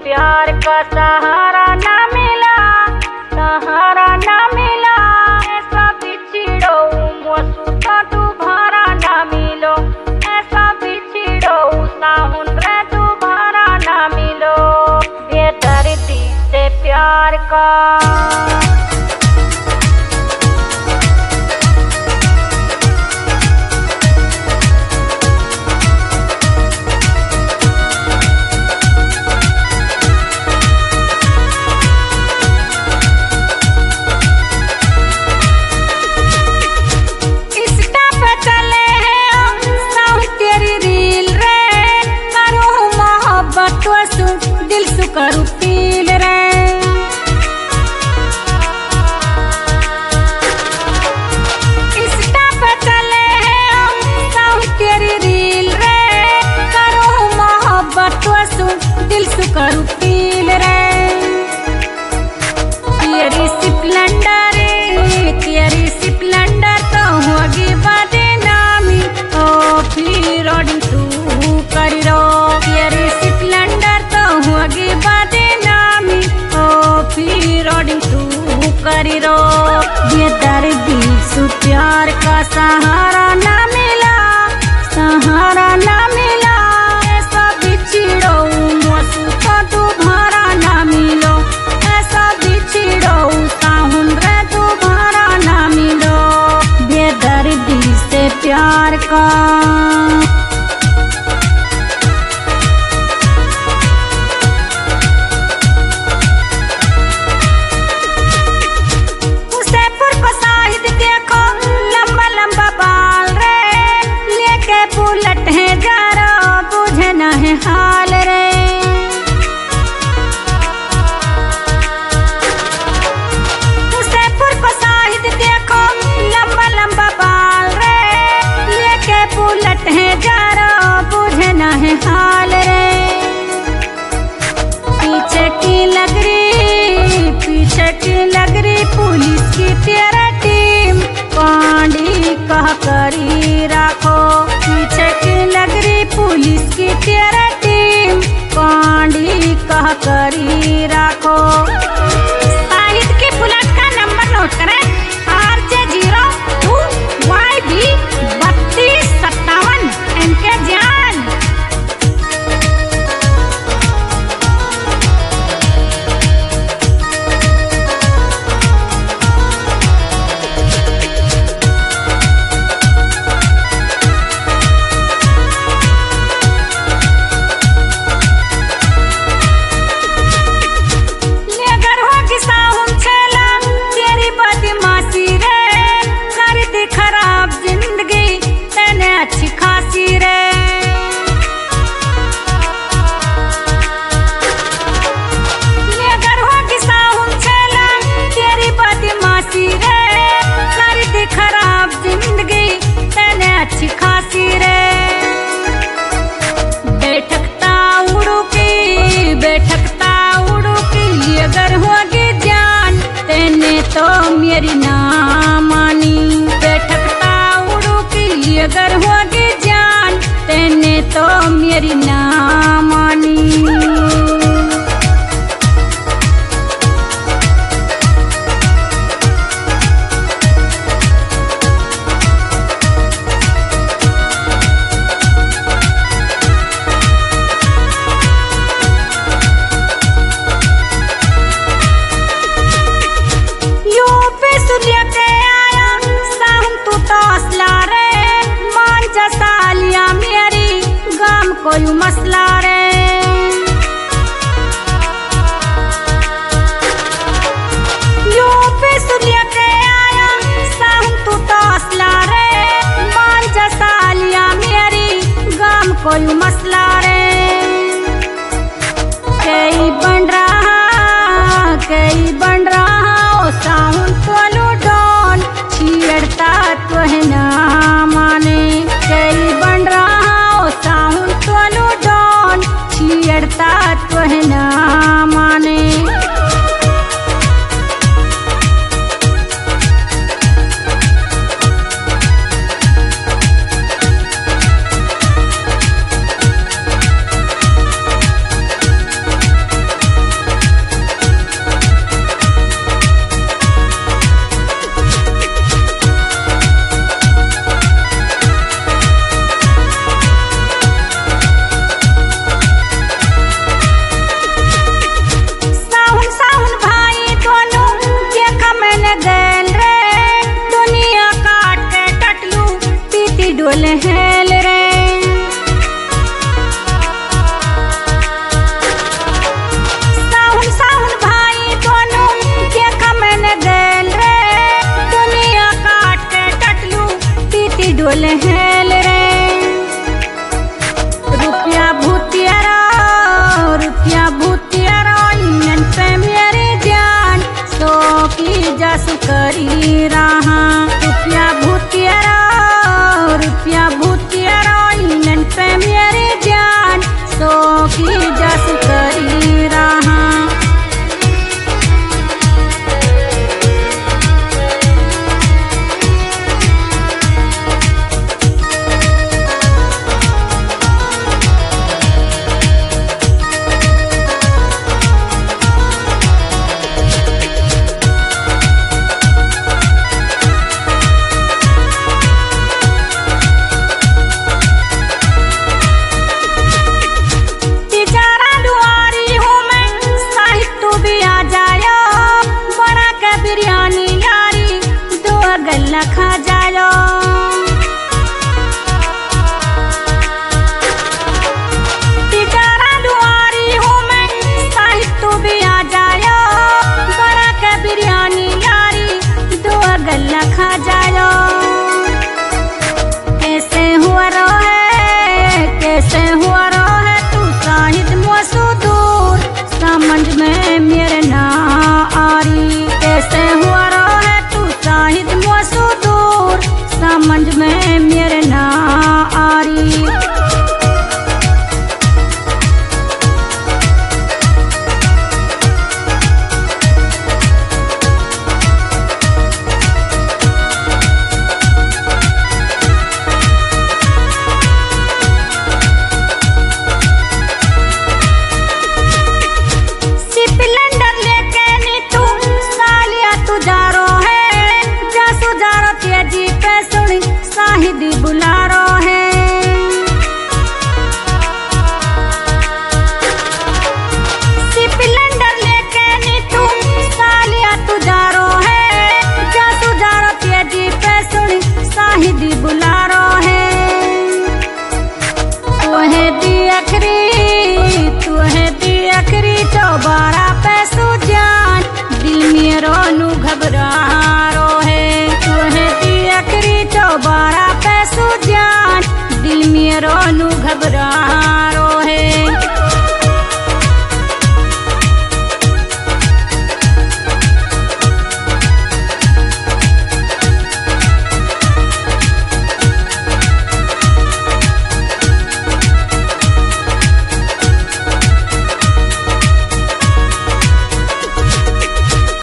प्यार का सहारा ना मिला, सहारा ना मिला। ऐसा बिछड़ो मोसू तो दोबारा ना मिलो, ऐसा बिछड़ो साहुन रे दोबारा ना मिलो। बेदर्दी से प्यार का दिल सु करू पील रे। इंस्टा पे चले हैं साहू तेरी रील रे, करो मोहब्बत सु दिल सु करू पील रे। तेरी स्प्लेंडर तो होगी बदनामी, ओ फिर रोडिंग तू करी रो। तेरी स्प्लेंडर तो होगी बदनामी, ओ फिर रोडिंग तू करी रो। बेदर्दी सु प्यार का सहारा ना मिला, सहारा ना मिला। ऐसा बिछड़ो मोसू तो दोबारा ना मिलो, ऐसा बिछड़ो साहुन रे दोबारा ना मिलो। बेदर्दी से प्यार का बुलेट है जरा बुझे न है हाल रे। हुसैनपुर को शाहिद देखो लंबा लंबा बाल रे, लेके बुलेट है जरा बुझे न है हाल रे। पीछे की लग रही पुलिस की तेरा टीम, पांडी कह करी राखो। पीछे की लग रही पुलिस की तेरा टीम, पांडी कह करी राखो। शाहिद की बुलेट का नंबर नोट करें, RJ02YB 3257 इनके जान। अच्छी खासी रे। अगर होगी साहुन छेला तेरी बदमाशी रे, कर दी खराब जिंदगी तेने अच्छी खासी रे। बैठकता उड़ू की अगर होगी जान तेने तो मेरी ना मानी। बैठकता उड़ू की अगर होगी जान तेने तो मेरी ना मानी। कोई मसला रे। यूपी सुलिया के आया साहू तू तो असला रे, मान जैसा लिया मेरी गाम कोई मसला रे। कई बन रहा ओ साहू तो लूडोन, छीड़ता तो है ना माने। कई बन रहा ओ साहू तो लूडोन, छीड़ता तो है ना माने।